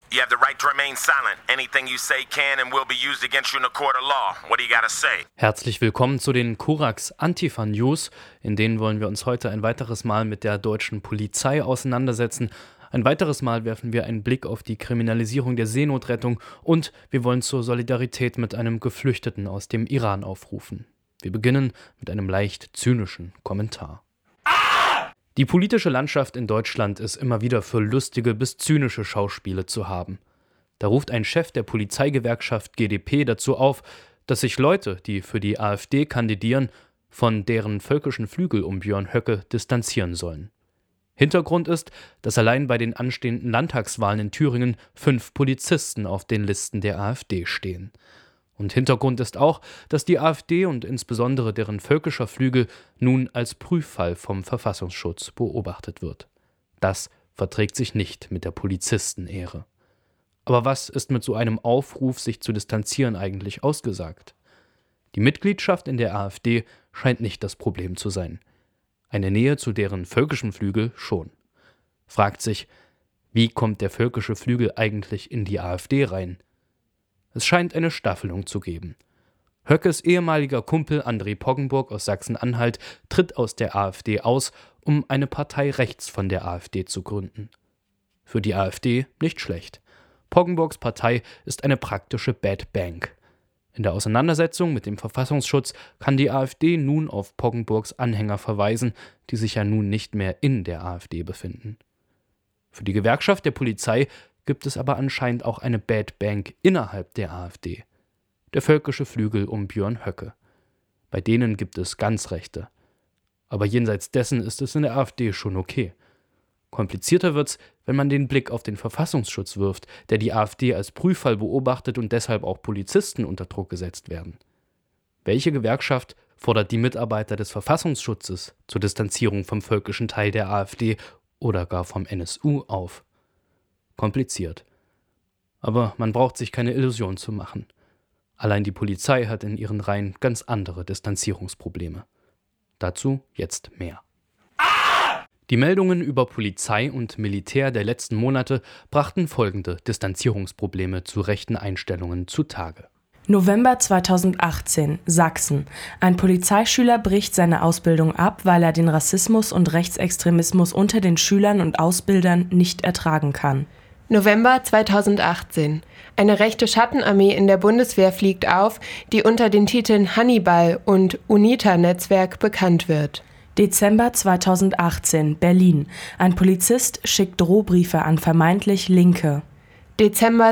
You have the right to remain silent. Anything you say can and will be used against you in a court of law. What do you gotta say? Herzlich willkommen zu den Korax Antifa News. In denen wollen wir uns heute ein weiteres Mal mit der deutschen Polizei auseinandersetzen. Ein weiteres Mal werfen wir einen Blick auf die Kriminalisierung der Seenotrettung und wir wollen zur Solidarität mit einem Geflüchteten aus dem Iran aufrufen. Wir beginnen mit einem leicht zynischen Kommentar. Die politische Landschaft in Deutschland ist immer wieder für lustige bis zynische Schauspiele zu haben. Da ruft ein Chef der Polizeigewerkschaft GdP dazu auf, dass sich Leute, die für die AfD kandidieren, von deren völkischen Flügel um Björn Höcke distanzieren sollen. Hintergrund ist, dass allein bei den anstehenden Landtagswahlen in Thüringen 5 Polizisten auf den Listen der AfD stehen. Und Hintergrund ist auch, dass die AfD und insbesondere deren völkischer Flügel nun als Prüffall vom Verfassungsschutz beobachtet wird. Das verträgt sich nicht mit der Polizistenehre. Aber was ist mit so einem Aufruf, sich zu distanzieren, eigentlich ausgesagt? Die Mitgliedschaft in der AfD scheint nicht das Problem zu sein. Eine Nähe zu deren völkischen Flügel schon. Fragt sich, wie kommt der völkische Flügel eigentlich in die AfD rein? Es scheint eine Staffelung zu geben. Höckes ehemaliger Kumpel André Poggenburg aus Sachsen-Anhalt tritt aus der AfD aus, um eine Partei rechts von der AfD zu gründen. Für die AfD nicht schlecht. Poggenburgs Partei ist eine praktische Bad Bank. In der Auseinandersetzung mit dem Verfassungsschutz kann die AfD nun auf Poggenburgs Anhänger verweisen, die sich ja nun nicht mehr in der AfD befinden. Für die Gewerkschaft der Polizei gibt es aber anscheinend auch eine Bad Bank innerhalb der AfD. Der völkische Flügel um Björn Höcke. Bei denen gibt es ganz Rechte. Aber jenseits dessen ist es in der AfD schon okay. Komplizierter wird's, wenn man den Blick auf den Verfassungsschutz wirft, der die AfD als Prüffall beobachtet und deshalb auch Polizisten unter Druck gesetzt werden. Welche Gewerkschaft fordert die Mitarbeiter des Verfassungsschutzes zur Distanzierung vom völkischen Teil der AfD oder gar vom NSU auf? Kompliziert. Aber man braucht sich keine Illusion zu machen. Allein die Polizei hat in ihren Reihen ganz andere Distanzierungsprobleme. Dazu jetzt mehr. Die Meldungen über Polizei und Militär der letzten Monate brachten folgende Distanzierungsprobleme zu rechten Einstellungen zutage. November 2018, Sachsen. Ein Polizeischüler bricht seine Ausbildung ab, weil er den Rassismus und Rechtsextremismus unter den Schülern und Ausbildern nicht ertragen kann. November 2018. Eine rechte Schattenarmee in der Bundeswehr fliegt auf, die unter den Titeln Hannibal und UNITA-Netzwerk bekannt wird. Dezember 2018, Berlin. Ein Polizist schickt Drohbriefe an vermeintlich Linke. Dezember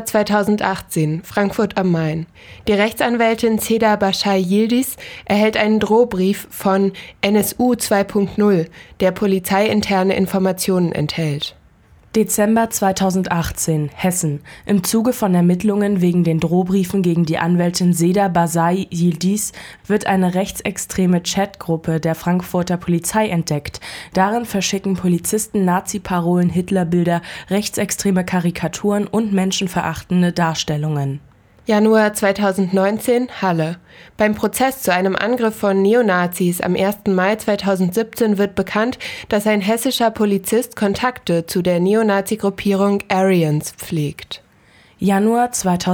2018, Frankfurt am Main. Die Rechtsanwältin Seda Bashai Yildiz erhält einen Drohbrief von NSU 2.0, der polizeiinterne Informationen enthält. Dezember 2018, Hessen. Im Zuge von Ermittlungen wegen den Drohbriefen gegen die Anwältin Seda Bashai Yildiz wird eine rechtsextreme Chatgruppe der Frankfurter Polizei entdeckt. Darin verschicken Polizisten Nazi-Parolen, Hitlerbilder, rechtsextreme Karikaturen und menschenverachtende Darstellungen. Januar 2019, Halle. Beim Prozess zu einem Angriff von Neonazis am 1. Mai 2017 wird bekannt, dass ein hessischer Polizist Kontakte zu der Neonazi-Gruppierung Aryans pflegt. Januar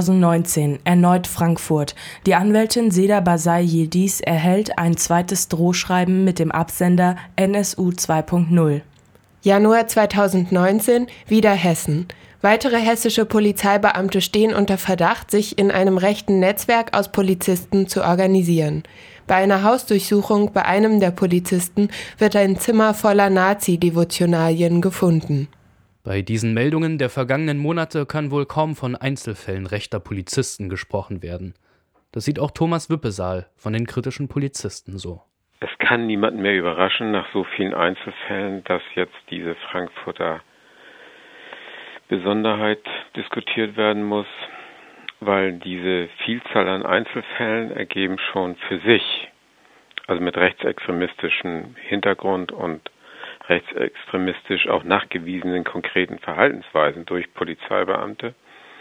2019, erneut Frankfurt. Die Anwältin Seda Bashai Yildiz erhält ein zweites Drohschreiben mit dem Absender NSU 2.0. Januar 2019, wieder Hessen. Weitere hessische Polizeibeamte stehen unter Verdacht, sich in einem rechten Netzwerk aus Polizisten zu organisieren. Bei einer Hausdurchsuchung bei einem der Polizisten wird ein Zimmer voller Nazi-Devotionalien gefunden. Bei diesen Meldungen der vergangenen Monate kann wohl kaum von Einzelfällen rechter Polizisten gesprochen werden. Das sieht auch Thomas Wippesaal von den kritischen Polizisten so. Es kann niemanden mehr überraschen nach so vielen Einzelfällen, dass jetzt diese Frankfurter Besonderheit diskutiert werden muss, weil diese Vielzahl an Einzelfällen ergeben schon für sich, also mit rechtsextremistischem Hintergrund und rechtsextremistisch auch nachgewiesenen konkreten Verhaltensweisen durch Polizeibeamte,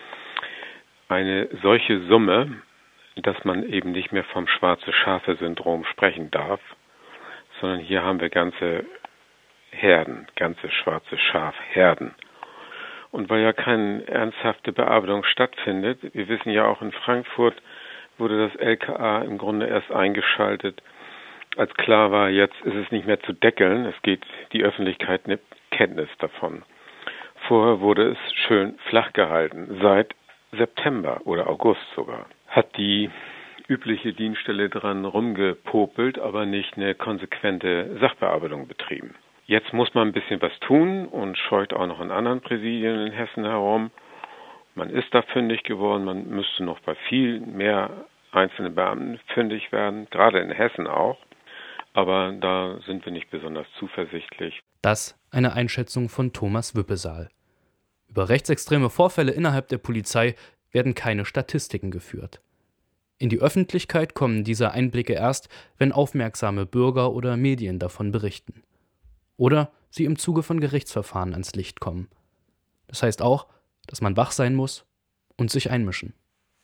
eine solche Summe, dass man eben nicht mehr vom Schwarze-Schafe-Syndrom sprechen darf, sondern hier haben wir ganze Herden, ganze schwarze Schafherden. Und weil ja keine ernsthafte Bearbeitung stattfindet, wir wissen ja auch in Frankfurt wurde das LKA im Grunde erst eingeschaltet, als klar war, jetzt ist es nicht mehr zu deckeln, die Öffentlichkeit nimmt Kenntnis davon. Vorher wurde es schön flach gehalten, seit September oder August sogar. Hat die übliche Dienststelle dran rumgepopelt, aber nicht eine konsequente Sachbearbeitung betrieben. Jetzt muss man ein bisschen was tun und scheucht auch noch in anderen Präsidien in Hessen herum. Man ist da fündig geworden, man müsste noch bei viel mehr einzelnen Beamten fündig werden, gerade in Hessen auch. Aber da sind wir nicht besonders zuversichtlich. Das eine Einschätzung von Thomas Wüppesaal. Über rechtsextreme Vorfälle innerhalb der Polizei werden keine Statistiken geführt. In die Öffentlichkeit kommen diese Einblicke erst, wenn aufmerksame Bürger oder Medien davon berichten. Oder sie im Zuge von Gerichtsverfahren ans Licht kommen. Das heißt auch, dass man wach sein muss und sich einmischen.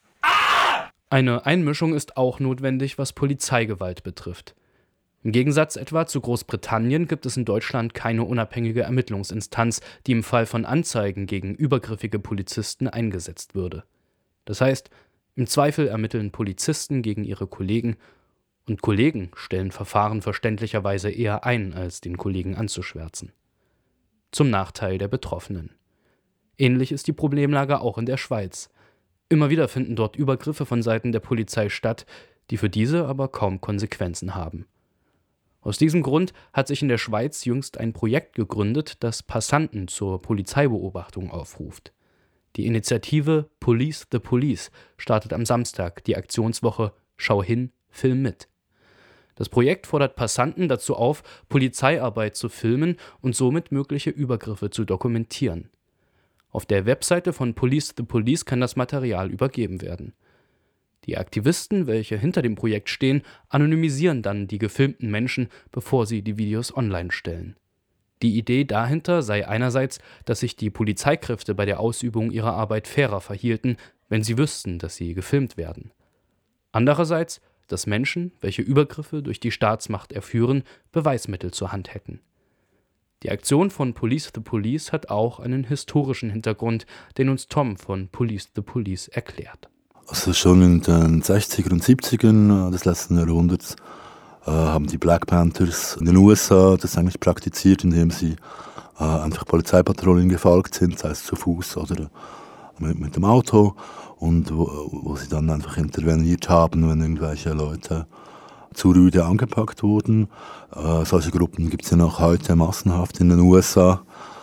Eine Einmischung ist auch notwendig, was Polizeigewalt betrifft. Im Gegensatz etwa zu Großbritannien gibt es in Deutschland keine unabhängige Ermittlungsinstanz, die im Fall von Anzeigen gegen übergriffige Polizisten eingesetzt würde. Das heißt, im Zweifel ermitteln Polizisten gegen ihre Kollegen und Kollegen stellen Verfahren verständlicherweise eher ein, als den Kollegen anzuschwärzen. Zum Nachteil der Betroffenen. Ähnlich ist die Problemlage auch in der Schweiz. Immer wieder finden dort Übergriffe von Seiten der Polizei statt, die für diese aber kaum Konsequenzen haben. Aus diesem Grund hat sich in der Schweiz jüngst ein Projekt gegründet, das Passanten zur Polizeibeobachtung aufruft. Die Initiative Police the Police startet am Samstag die Aktionswoche Schau hin, film mit. Das Projekt fordert Passanten dazu auf, Polizeiarbeit zu filmen und somit mögliche Übergriffe zu dokumentieren. Auf der Webseite von Police the Police kann das Material übergeben werden. Die Aktivisten, welche hinter dem Projekt stehen, anonymisieren dann die gefilmten Menschen, bevor sie die Videos online stellen. Die Idee dahinter sei einerseits, dass sich die Polizeikräfte bei der Ausübung ihrer Arbeit fairer verhielten, wenn sie wüssten, dass sie gefilmt werden. Andererseits, dass Menschen, welche Übergriffe durch die Staatsmacht erführen, Beweismittel zur Hand hätten. Die Aktion von Police the Police hat auch einen historischen Hintergrund, den uns Tom von Police the Police erklärt. Also schon in den 60er und 70ern des letzten Jahrhunderts haben die Black Panthers in den USA das eigentlich praktiziert, indem sie einfach Polizeipatrouillen gefolgt sind, sei es zu Fuß oder mit dem Auto, und wo sie dann einfach interveniert haben, wenn irgendwelche Leute zu rüde angepackt wurden. Solche Gruppen gibt es ja noch heute massenhaft in den USA,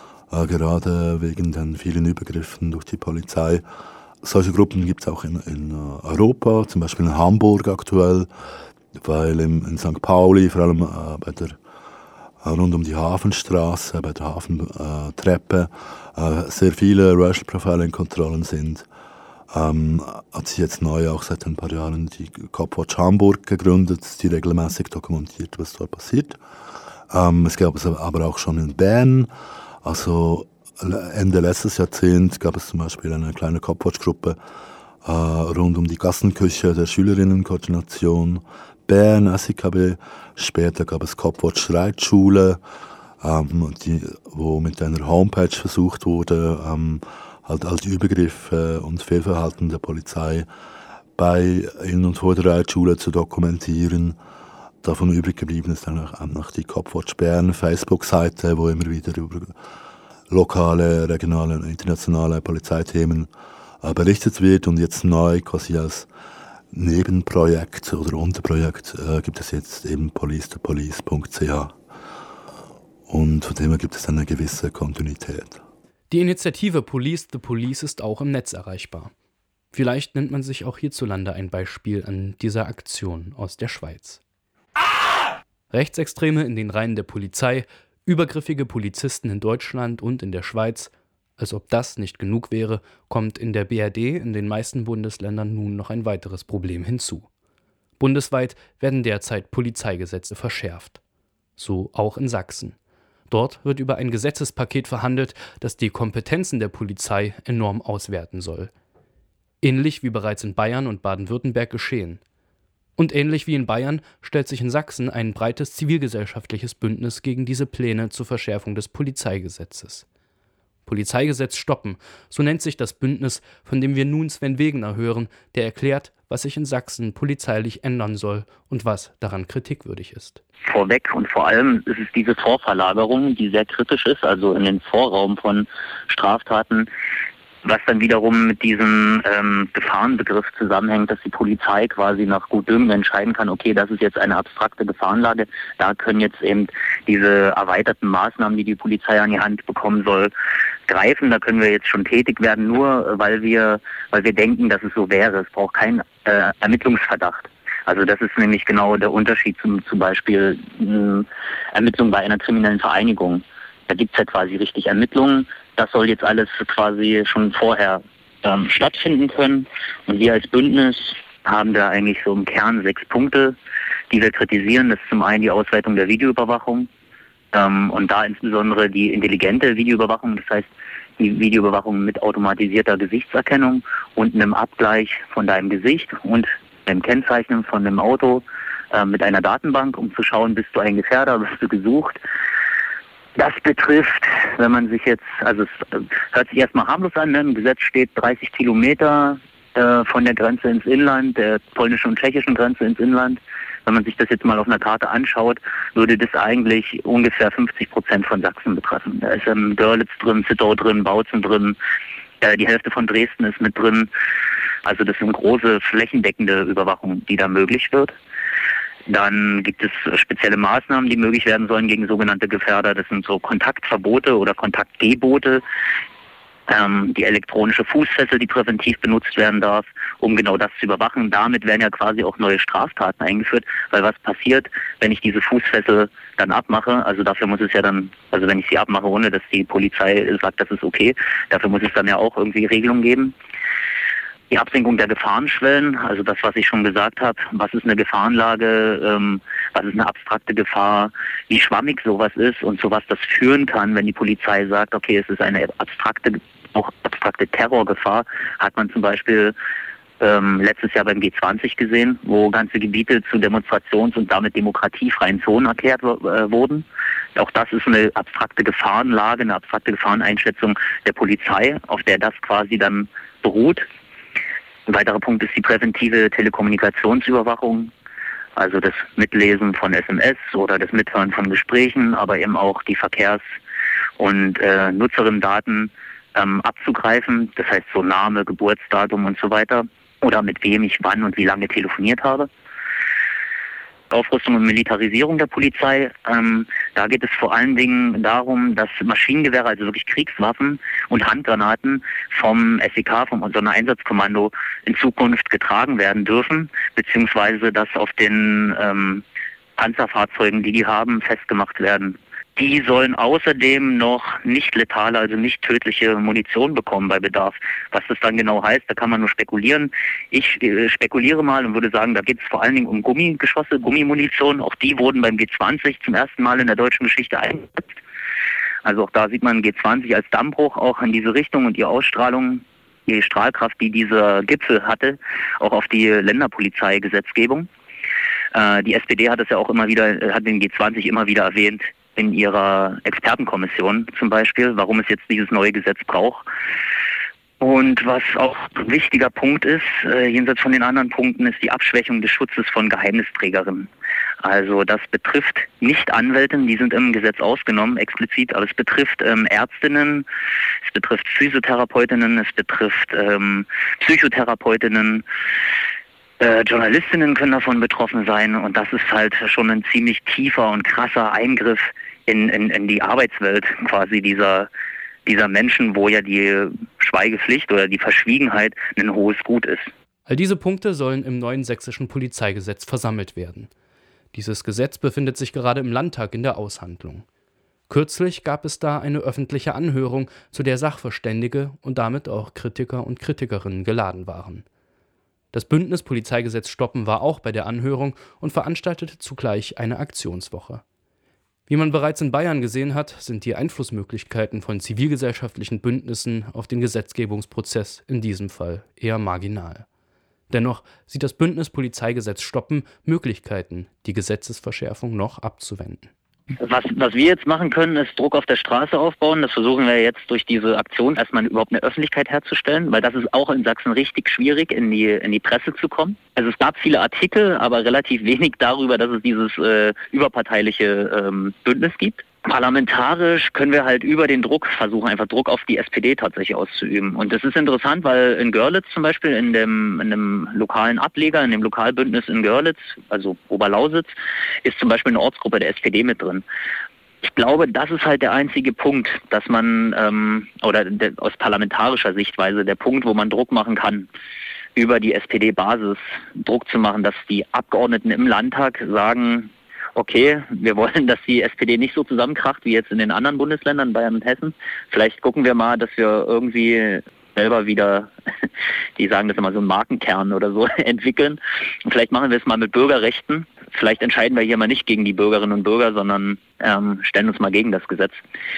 gerade wegen den vielen Übergriffen durch die Polizei. Solche Gruppen gibt es auch in Europa, zum Beispiel in Hamburg aktuell, weil in St. Pauli, vor allem rund um die Hafenstraße, bei der Hafentreppe, sehr viele Racial Profiling-Kontrollen sind. Hat sich jetzt neu auch seit ein paar Jahren die Copwatch Hamburg gegründet, die regelmäßig dokumentiert, was dort passiert. Es gab es aber auch schon in Bern, also Ende letztes Jahrzehnt gab es zum Beispiel eine kleine Copwatch-Gruppe rund um die Gassenküche der Schülerinnenkoordination Bern, SIKB. Später gab es Copwatch Reitschule, wo mit einer Homepage versucht wurde, halt Übergriffe und Fehlverhalten der Polizei bei in und vor der Reitschule zu dokumentieren. Davon übrig geblieben ist dann auch noch die Copwatch Bern Facebook-Seite, wo immer wieder über lokale, regionale und internationale Polizeithemen berichtet wird, und jetzt neu quasi als Nebenprojekt oder Unterprojekt gibt es jetzt eben policetopolice.ch, und von dem her gibt es eine gewisse Kontinuität. Die Initiative Police the Police ist auch im Netz erreichbar. Vielleicht nimmt man sich auch hierzulande ein Beispiel an dieser Aktion aus der Schweiz. Rechtsextreme in den Reihen der Polizei, übergriffige Polizisten in Deutschland und in der Schweiz, als ob das nicht genug wäre, kommt in der BRD in den meisten Bundesländern nun noch ein weiteres Problem hinzu. Bundesweit werden derzeit Polizeigesetze verschärft. So auch in Sachsen. Dort wird über ein Gesetzespaket verhandelt, das die Kompetenzen der Polizei enorm auswerten soll. Ähnlich wie bereits in Bayern und Baden-Württemberg geschehen. Und ähnlich wie in Bayern stellt sich in Sachsen ein breites zivilgesellschaftliches Bündnis gegen diese Pläne zur Verschärfung des Polizeigesetzes. Polizeigesetz stoppen, so nennt sich das Bündnis, von dem wir nun Sven Wegener hören, der erklärt, was sich in Sachsen polizeilich ändern soll und was daran kritikwürdig ist. Vorweg und vor allem ist es diese Vorverlagerung, die sehr kritisch ist, also in den Vorraum von Straftaten, was dann wiederum mit diesem Gefahrenbegriff zusammenhängt, dass die Polizei quasi nach Gutdünken entscheiden kann, okay, das ist jetzt eine abstrakte Gefahrenlage, da können jetzt eben diese erweiterten Maßnahmen, die die Polizei an die Hand bekommen soll, greifen, da können wir jetzt schon tätig werden, nur weil wir denken, dass es so wäre. Es braucht keinen Ermittlungsverdacht. Also das ist nämlich genau der Unterschied zum Beispiel Ermittlungen bei einer kriminellen Vereinigung. Da gibt es ja quasi richtig Ermittlungen. Das soll jetzt alles quasi schon vorher stattfinden können. Und wir als Bündnis haben da eigentlich so im Kern 6 Punkte, die wir kritisieren. Das ist zum einen die Ausweitung der Videoüberwachung und da insbesondere die intelligente Videoüberwachung, das heißt die Videoüberwachung mit automatisierter Gesichtserkennung und einem Abgleich von deinem Gesicht und dem Kennzeichnen von dem Auto mit einer Datenbank, um zu schauen, bist du ein Gefährder, bist du gesucht. Das betrifft, wenn man sich jetzt, also es hört sich erstmal harmlos an, ne? Im Gesetz steht 30 Kilometer von der Grenze ins Inland, der polnischen und tschechischen Grenze ins Inland. Wenn man sich das jetzt mal auf einer Karte anschaut, würde das eigentlich ungefähr 50% von Sachsen betreffen. Da ist Görlitz drin, Zittau drin, Bautzen drin, die Hälfte von Dresden ist mit drin. Also das sind große flächendeckende Überwachung, die da möglich wird. Dann gibt es spezielle Maßnahmen, die möglich werden sollen gegen sogenannte Gefährder. Das sind so Kontaktverbote oder Kontaktgebote. Die elektronische Fußfessel, die präventiv benutzt werden darf, um genau das zu überwachen. Damit werden ja quasi auch neue Straftaten eingeführt, weil was passiert, wenn ich diese Fußfessel dann abmache, also dafür muss es ja dann, also wenn ich sie abmache, ohne dass die Polizei sagt, das ist okay, dafür muss es dann ja auch irgendwie Regelungen geben. Die Absenkung der Gefahrenschwellen, also das, was ich schon gesagt habe, was ist eine Gefahrenlage, was ist eine abstrakte Gefahr, wie schwammig sowas ist und zu was das führen kann, wenn die Polizei sagt, okay, es ist eine abstrakte Terrorgefahr, hat man zum Beispiel letztes Jahr beim G20 gesehen, wo ganze Gebiete zu Demonstrations- und damit demokratiefreien Zonen erklärt wurden. Auch das ist eine abstrakte Gefahrenlage, eine abstrakte Gefahreneinschätzung der Polizei, auf der das quasi dann beruht. Ein weiterer Punkt ist die präventive Telekommunikationsüberwachung, also das Mitlesen von SMS oder das Mithören von Gesprächen, aber eben auch die Verkehrs- und Nutzerinnendaten abzugreifen, das heißt so Name, Geburtsdatum und so weiter oder mit wem ich wann und wie lange telefoniert habe. Aufrüstung und Militarisierung der Polizei. Da geht es vor allen Dingen darum, dass Maschinengewehre, also wirklich Kriegswaffen und Handgranaten vom SEK, vom Sondereinsatzkommando, in Zukunft getragen werden dürfen, beziehungsweise dass auf den Panzerfahrzeugen, die haben, festgemacht werden. Die sollen außerdem noch nicht letale, also nicht tödliche Munition bekommen bei Bedarf. Was das dann genau heißt, da kann man nur spekulieren. Ich spekuliere mal und würde sagen, da geht es vor allen Dingen um Gummigeschosse, Gummimunition. Auch die wurden beim G20 zum ersten Mal in der deutschen Geschichte eingesetzt. Also auch da sieht man G20 als Dammbruch auch in diese Richtung und die Ausstrahlung, die Strahlkraft, die dieser Gipfel hatte, auch auf die Länderpolizeigesetzgebung. Die SPD hat es ja auch immer wieder, hat den G20 immer wieder erwähnt, in ihrer Expertenkommission zum Beispiel, warum es jetzt dieses neue Gesetz braucht. Und was auch ein wichtiger Punkt ist, jenseits von den anderen Punkten, ist die Abschwächung des Schutzes von Geheimnisträgerinnen. Also das betrifft nicht Anwältinnen, die sind im Gesetz ausgenommen, explizit, aber es betrifft Ärztinnen, es betrifft Physiotherapeutinnen, es betrifft Psychotherapeutinnen, Journalistinnen können davon betroffen sein und das ist halt schon ein ziemlich tiefer und krasser Eingriff in die Arbeitswelt quasi dieser Menschen, wo ja die Schweigepflicht oder die Verschwiegenheit ein hohes Gut ist. All diese Punkte sollen im neuen sächsischen Polizeigesetz versammelt werden. Dieses Gesetz befindet sich gerade im Landtag in der Aushandlung. Kürzlich gab es da eine öffentliche Anhörung, zu der Sachverständige und damit auch Kritiker und Kritikerinnen geladen waren. Das Bündnis Polizeigesetz stoppen war auch bei der Anhörung und veranstaltete zugleich eine Aktionswoche. Wie man bereits in Bayern gesehen hat, sind die Einflussmöglichkeiten von zivilgesellschaftlichen Bündnissen auf den Gesetzgebungsprozess in diesem Fall eher marginal. Dennoch sieht das Bündnis Polizeigesetz stoppen Möglichkeiten, die Gesetzesverschärfung noch abzuwenden. Was wir jetzt machen können, ist Druck auf der Straße aufbauen. Das versuchen wir jetzt durch diese Aktion erstmal überhaupt eine Öffentlichkeit herzustellen, weil das ist auch in Sachsen richtig schwierig, in die Presse zu kommen. Also es gab viele Artikel, aber relativ wenig darüber, dass es dieses überparteiliche Bündnis gibt. Parlamentarisch können wir halt über den Druck versuchen, einfach Druck auf die SPD tatsächlich auszuüben. Und das ist interessant, weil in Görlitz zum Beispiel, in dem lokalen Ableger, in dem Lokalbündnis in Görlitz, also Oberlausitz, ist zum Beispiel eine Ortsgruppe der SPD mit drin. Ich glaube, das ist halt der einzige Punkt, dass man, aus parlamentarischer Sichtweise, der Punkt, wo man Druck machen kann, über die SPD-Basis Druck zu machen, dass die Abgeordneten im Landtag sagen, okay, wir wollen, dass die SPD nicht so zusammenkracht wie jetzt in den anderen Bundesländern, Bayern und Hessen. Vielleicht gucken wir mal, dass wir irgendwie selber wieder, die sagen das immer, so einen Markenkern oder so entwickeln. Und vielleicht machen wir es mal mit Bürgerrechten. Vielleicht entscheiden wir hier mal nicht gegen die Bürgerinnen und Bürger, sondern stellen uns mal gegen das Gesetz.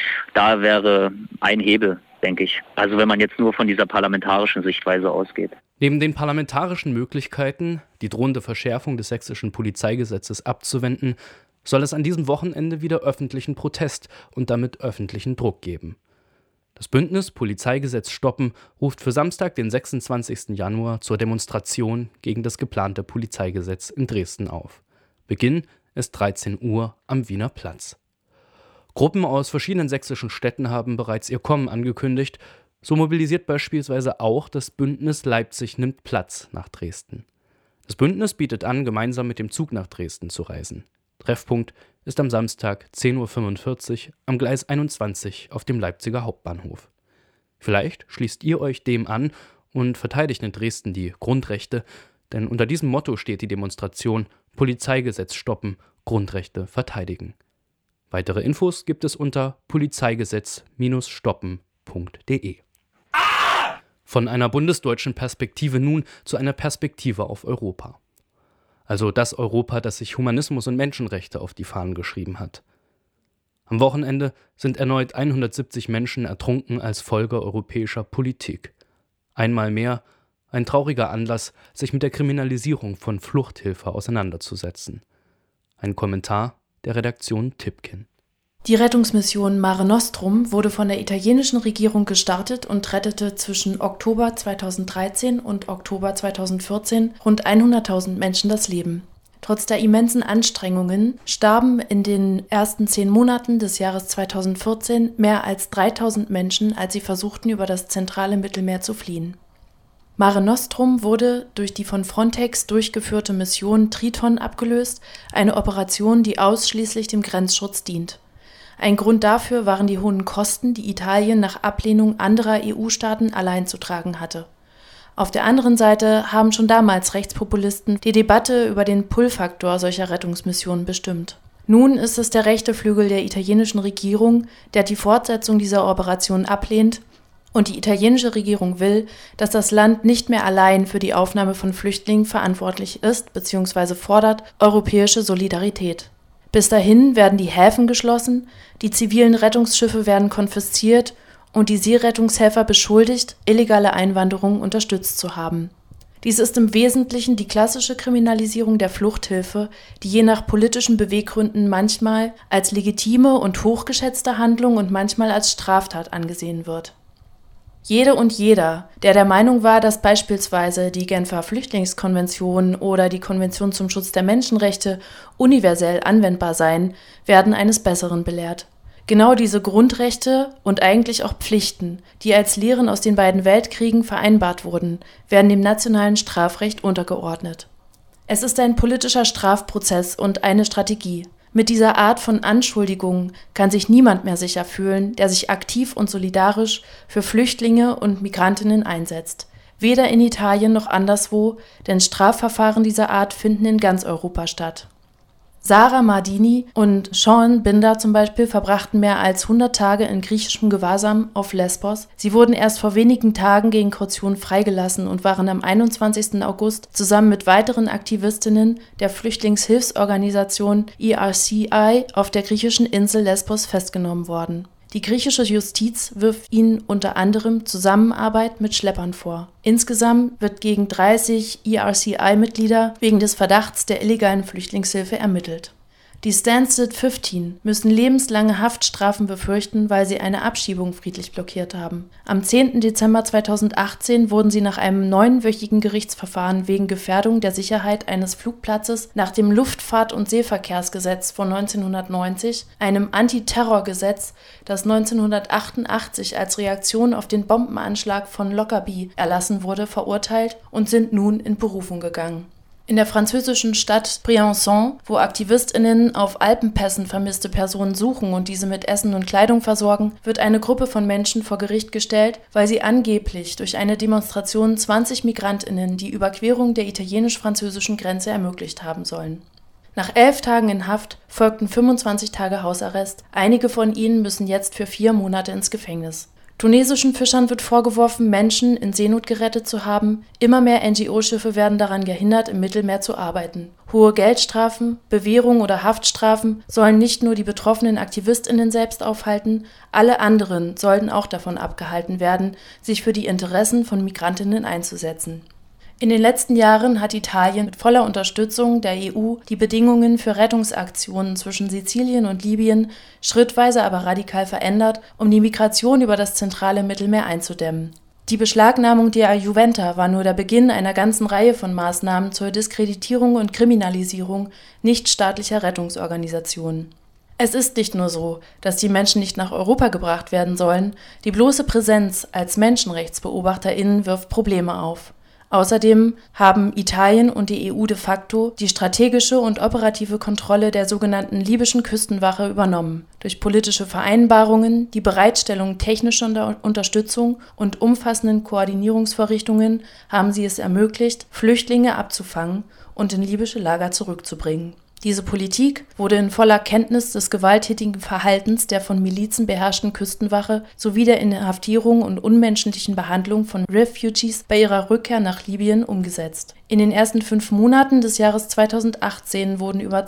Da wäre ein Hebel, denke ich. Also wenn man jetzt nur von dieser parlamentarischen Sichtweise ausgeht. Neben den parlamentarischen Möglichkeiten, die drohende Verschärfung des sächsischen Polizeigesetzes abzuwenden, soll es an diesem Wochenende wieder öffentlichen Protest und damit öffentlichen Druck geben. Das Bündnis Polizeigesetz stoppen ruft für Samstag, den 26. Januar, zur Demonstration gegen das geplante Polizeigesetz in Dresden auf. Beginn ist 13 Uhr am Wiener Platz. Gruppen aus verschiedenen sächsischen Städten haben bereits ihr Kommen angekündigt. So mobilisiert beispielsweise auch das Bündnis Leipzig nimmt Platz nach Dresden. Das Bündnis bietet an, gemeinsam mit dem Zug nach Dresden zu reisen. Treffpunkt ist am Samstag 10.45 Uhr am Gleis 21 auf dem Leipziger Hauptbahnhof. Vielleicht schließt ihr euch dem an und verteidigt in Dresden die Grundrechte, denn unter diesem Motto steht die Demonstration Polizeigesetz stoppen, Grundrechte verteidigen. Weitere Infos gibt es unter polizeigesetz-stoppen.de. Von einer bundesdeutschen Perspektive nun zu einer Perspektive auf Europa. Also das Europa, das sich Humanismus und Menschenrechte auf die Fahnen geschrieben hat. Am Wochenende sind erneut 170 Menschen ertrunken als Folge europäischer Politik. Einmal mehr ein trauriger Anlass, sich mit der Kriminalisierung von Fluchthilfe auseinanderzusetzen. Ein Kommentar der Redaktion Tipkin. Die Rettungsmission Mare Nostrum wurde von der italienischen Regierung gestartet und rettete zwischen Oktober 2013 und Oktober 2014 rund 100.000 Menschen das Leben. Trotz der immensen Anstrengungen starben in den ersten 10 Monaten des Jahres 2014 mehr als 3.000 Menschen, als sie versuchten, über das zentrale Mittelmeer zu fliehen. Mare Nostrum wurde durch die von Frontex durchgeführte Mission Triton abgelöst, eine Operation, die ausschließlich dem Grenzschutz dient. Ein Grund dafür waren die hohen Kosten, die Italien nach Ablehnung anderer EU-Staaten allein zu tragen hatte. Auf der anderen Seite haben schon damals Rechtspopulisten die Debatte über den Pull-Faktor solcher Rettungsmissionen bestimmt. Nun ist es der rechte Flügel der italienischen Regierung, der die Fortsetzung dieser Operation ablehnt, und die italienische Regierung will, dass das Land nicht mehr allein für die Aufnahme von Flüchtlingen verantwortlich ist bzw. fordert europäische Solidarität. Bis dahin werden die Häfen geschlossen, die zivilen Rettungsschiffe werden konfisziert und die Seerettungshelfer beschuldigt, illegale Einwanderung unterstützt zu haben. Dies ist im Wesentlichen die klassische Kriminalisierung der Fluchthilfe, die je nach politischen Beweggründen manchmal als legitime und hochgeschätzte Handlung und manchmal als Straftat angesehen wird. Jede und jeder, der der Meinung war, dass beispielsweise die Genfer Flüchtlingskonvention oder die Konvention zum Schutz der Menschenrechte universell anwendbar seien, werden eines Besseren belehrt. Genau diese Grundrechte und eigentlich auch Pflichten, die als Lehren aus den beiden Weltkriegen vereinbart wurden, werden dem nationalen Strafrecht untergeordnet. Es ist ein politischer Strafprozess und eine Strategie. Mit dieser Art von Anschuldigungen kann sich niemand mehr sicher fühlen, der sich aktiv und solidarisch für Flüchtlinge und Migrantinnen einsetzt. Weder in Italien noch anderswo, denn Strafverfahren dieser Art finden in ganz Europa statt. Sarah Mardini und Sean Binder zum Beispiel verbrachten mehr als 100 Tage in griechischem Gewahrsam auf Lesbos. Sie wurden erst vor wenigen Tagen gegen Kaution freigelassen und waren am 21. August zusammen mit weiteren Aktivistinnen der Flüchtlingshilfsorganisation ERCI auf der griechischen Insel Lesbos festgenommen worden. Die griechische Justiz wirft ihnen unter anderem Zusammenarbeit mit Schleppern vor. Insgesamt wird gegen 30 ERCI-Mitglieder wegen des Verdachts der illegalen Flüchtlingshilfe ermittelt. Die Stansted 15 müssen lebenslange Haftstrafen befürchten, weil sie eine Abschiebung friedlich blockiert haben. Am 10. Dezember 2018 wurden sie nach einem 9-wöchigen Gerichtsverfahren wegen Gefährdung der Sicherheit eines Flugplatzes nach dem Luftfahrt- und Seeverkehrsgesetz von 1990, einem Antiterrorgesetz, das 1988 als Reaktion auf den Bombenanschlag von Lockerbie erlassen wurde, verurteilt und sind nun in Berufung gegangen. In der französischen Stadt Briançon, wo AktivistInnen auf Alpenpässen vermisste Personen suchen und diese mit Essen und Kleidung versorgen, wird eine Gruppe von Menschen vor Gericht gestellt, weil sie angeblich durch eine Demonstration 20 MigrantInnen die Überquerung der italienisch-französischen Grenze ermöglicht haben sollen. Nach 11 Tagen in Haft folgten 25 Tage Hausarrest. Einige von ihnen müssen jetzt für 4 Monate ins Gefängnis. Tunesischen Fischern wird vorgeworfen, Menschen in Seenot gerettet zu haben. Immer mehr NGO-Schiffe werden daran gehindert, im Mittelmeer zu arbeiten. Hohe Geldstrafen, Bewährung oder Haftstrafen sollen nicht nur die betroffenen AktivistInnen selbst aufhalten, alle anderen sollten auch davon abgehalten werden, sich für die Interessen von Migrantinnen einzusetzen. In den letzten Jahren hat Italien mit voller Unterstützung der EU die Bedingungen für Rettungsaktionen zwischen Sizilien und Libyen schrittweise aber radikal verändert, um die Migration über das zentrale Mittelmeer einzudämmen. Die Beschlagnahmung der Juventa war nur der Beginn einer ganzen Reihe von Maßnahmen zur Diskreditierung und Kriminalisierung nichtstaatlicher Rettungsorganisationen. Es ist nicht nur so, dass die Menschen nicht nach Europa gebracht werden sollen, die bloße Präsenz als MenschenrechtsbeobachterInnen wirft Probleme auf. Außerdem haben Italien und die EU de facto die strategische und operative Kontrolle der sogenannten libyschen Küstenwache übernommen. Durch politische Vereinbarungen, die Bereitstellung technischer Unterstützung und umfassenden Koordinierungsvorrichtungen haben sie es ermöglicht, Flüchtlinge abzufangen und in libysche Lager zurückzubringen. Diese Politik wurde in voller Kenntnis des gewalttätigen Verhaltens der von Milizen beherrschten Küstenwache sowie der Inhaftierung und unmenschlichen Behandlung von Refugees bei ihrer Rückkehr nach Libyen umgesetzt. In den ersten 5 Monaten des Jahres 2018 wurden über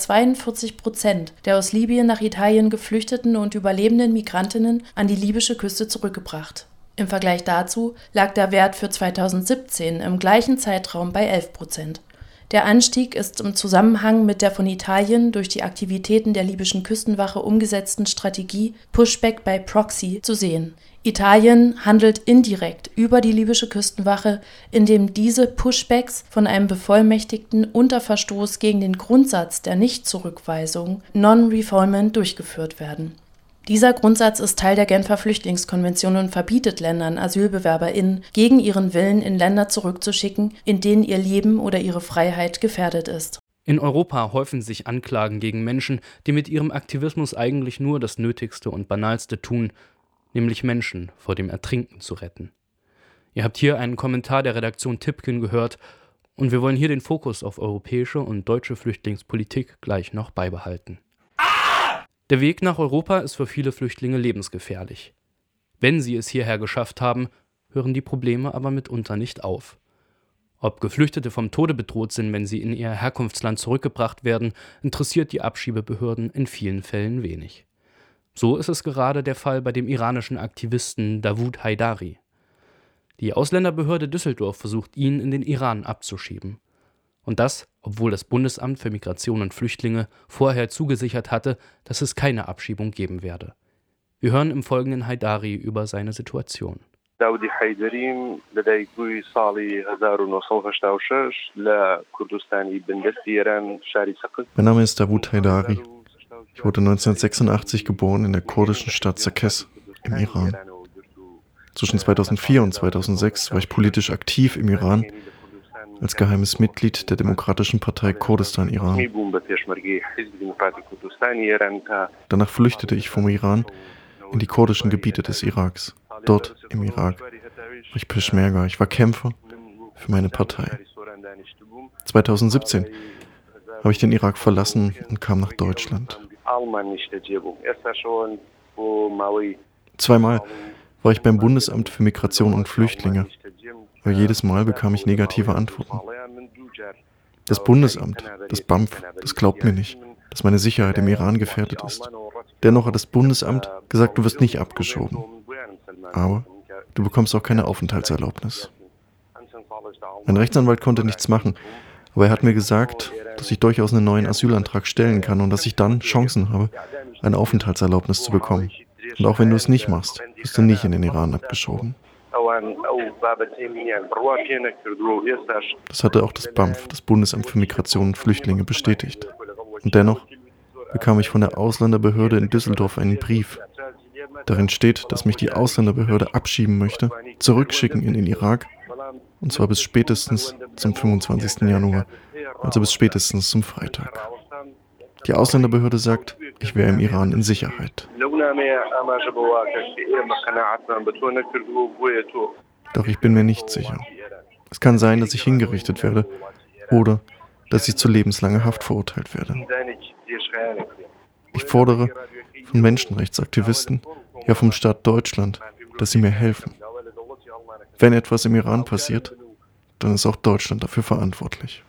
42% der aus Libyen nach Italien geflüchteten und überlebenden Migrantinnen an die libysche Küste zurückgebracht. Im Vergleich dazu lag der Wert für 2017 im gleichen Zeitraum bei 11%. Der Anstieg ist im Zusammenhang mit der von Italien durch die Aktivitäten der libyschen Küstenwache umgesetzten Strategie Pushback by Proxy zu sehen. Italien handelt indirekt über die libysche Küstenwache, indem diese Pushbacks von einem Bevollmächtigten unter Verstoß gegen den Grundsatz der Nichtzurückweisung (Non-Refoulement) durchgeführt werden. Dieser Grundsatz ist Teil der Genfer Flüchtlingskonvention und verbietet Ländern, AsylbewerberInnen gegen ihren Willen in Länder zurückzuschicken, in denen ihr Leben oder ihre Freiheit gefährdet ist. In Europa häufen sich Anklagen gegen Menschen, die mit ihrem Aktivismus eigentlich nur das Nötigste und Banalste tun, nämlich Menschen vor dem Ertrinken zu retten. Ihr habt hier einen Kommentar der Redaktion Tipkin gehört und wir wollen hier den Fokus auf europäische und deutsche Flüchtlingspolitik gleich noch beibehalten. Der Weg nach Europa ist für viele Flüchtlinge lebensgefährlich. Wenn sie es hierher geschafft haben, hören die Probleme aber mitunter nicht auf. Ob Geflüchtete vom Tode bedroht sind, wenn sie in ihr Herkunftsland zurückgebracht werden, interessiert die Abschiebebehörden in vielen Fällen wenig. So ist es gerade der Fall bei dem iranischen Aktivisten Davood Haidari. Die Ausländerbehörde Düsseldorf versucht, ihn in den Iran abzuschieben. Und das, obwohl das Bundesamt für Migration und Flüchtlinge vorher zugesichert hatte, dass es keine Abschiebung geben werde. Wir hören im Folgenden Haidari über seine Situation. داودی حیدری لدي گوی سالی 1996 لكردستانی بندستی ایران شهری سقط. Mein Name ist Davood Haidari. Ich wurde 1986 geboren in der kurdischen Stadt Sakes im Iran. Zwischen 2004 und 2006 war ich politisch aktiv im Iran als geheimes Mitglied der Demokratischen Partei Kurdistan Iran. Danach flüchtete ich vom Iran in die kurdischen Gebiete des Iraks. Dort im Irak war ich Peschmerga, ich war Kämpfer für meine Partei. 2017 habe ich den Irak verlassen und kam nach Deutschland. Zweimal war ich beim Bundesamt für Migration und Flüchtlinge, aber jedes Mal bekam ich negative Antworten. Das Bundesamt, das BAMF, das glaubt mir nicht, dass meine Sicherheit im Iran gefährdet ist. Dennoch hat das Bundesamt gesagt, du wirst nicht abgeschoben. Aber du bekommst auch keine Aufenthaltserlaubnis. Mein Rechtsanwalt konnte nichts machen, Aber er hat mir gesagt, dass ich durchaus einen neuen Asylantrag stellen kann und dass ich dann Chancen habe, eine Aufenthaltserlaubnis zu bekommen. Und auch wenn du es nicht machst, wirst du nicht in den Iran abgeschoben. Das hatte auch das BAMF, das Bundesamt für Migration und Flüchtlinge, bestätigt. Und dennoch bekam ich von der Ausländerbehörde in Düsseldorf einen Brief. Darin steht, dass mich die Ausländerbehörde abschieben möchte, zurückschicken in den Irak, und zwar bis spätestens zum 25. Januar, also bis spätestens zum Freitag. Die Ausländerbehörde sagt, ich wäre im Iran in Sicherheit. Doch ich bin mir nicht sicher. Es kann sein, dass ich hingerichtet werde oder dass ich zu lebenslanger Haft verurteilt werde. Ich fordere von Menschenrechtsaktivisten, ja vom Staat Deutschland, dass sie mir helfen. Wenn etwas im Iran passiert, dann ist auch Deutschland dafür verantwortlich.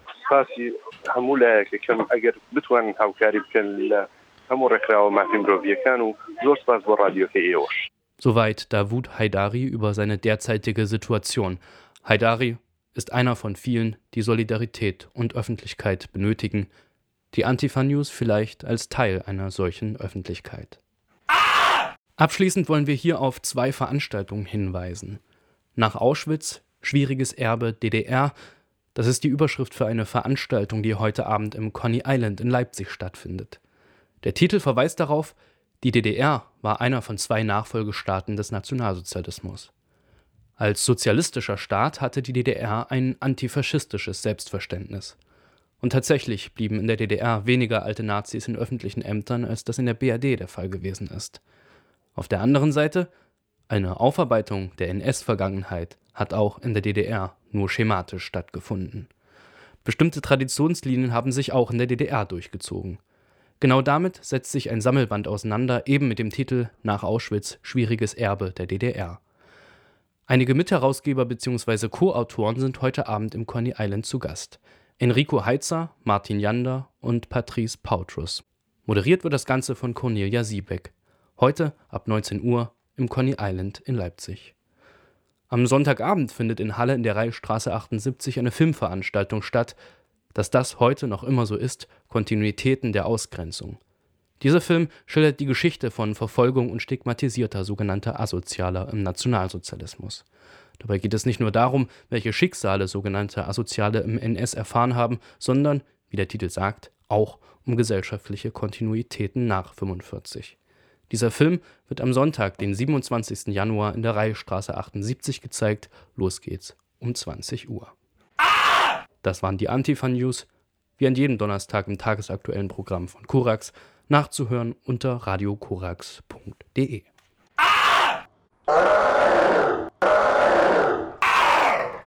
Soweit Davood Haidari über seine derzeitige Situation. Haidari ist einer von vielen, die Solidarität und Öffentlichkeit benötigen. Die Antifa-News vielleicht als Teil einer solchen Öffentlichkeit. Abschließend wollen wir hier auf 2 Veranstaltungen hinweisen. Nach Auschwitz, schwieriges Erbe DDR. Das ist die Überschrift für eine Veranstaltung, die heute Abend im Coney Island in Leipzig stattfindet. Der Titel verweist darauf, die DDR war einer von 2 Nachfolgestaaten des Nationalsozialismus. Als sozialistischer Staat hatte die DDR ein antifaschistisches Selbstverständnis. Und tatsächlich blieben in der DDR weniger alte Nazis in öffentlichen Ämtern, als das in der BRD der Fall gewesen ist. Auf der anderen Seite, eine Aufarbeitung der NS-Vergangenheit hat auch in der DDR nur schematisch stattgefunden. Bestimmte Traditionslinien haben sich auch in der DDR durchgezogen. Genau damit setzt sich ein Sammelband auseinander, eben mit dem Titel Nach Auschwitz, schwieriges Erbe der DDR. Einige Mitherausgeber bzw. Co-Autoren sind heute Abend im Coney Island zu Gast. Enrico Heitzer, Martin Jander und Patrice Pautrus. Moderiert wird das Ganze von Cornelia Siebeck. Heute ab 19 Uhr im Coney Island in Leipzig. Am Sonntagabend findet in Halle in der Reichsstraße 78 eine Filmveranstaltung statt. Dass das heute noch immer so ist, Kontinuitäten der Ausgrenzung. Dieser Film schildert die Geschichte von Verfolgung und stigmatisierter sogenannter Asozialer im Nationalsozialismus. Dabei geht es nicht nur darum, welche Schicksale sogenannte Asoziale im NS erfahren haben, sondern, wie der Titel sagt, auch um gesellschaftliche Kontinuitäten nach 45. Dieser Film wird am Sonntag, den 27. Januar in der Reichsstraße 78 gezeigt. Los geht's um 20 Uhr. Das waren die Antifa-News, wie an jedem Donnerstag im tagesaktuellen Programm von Korax, nachzuhören unter radiokorax.de.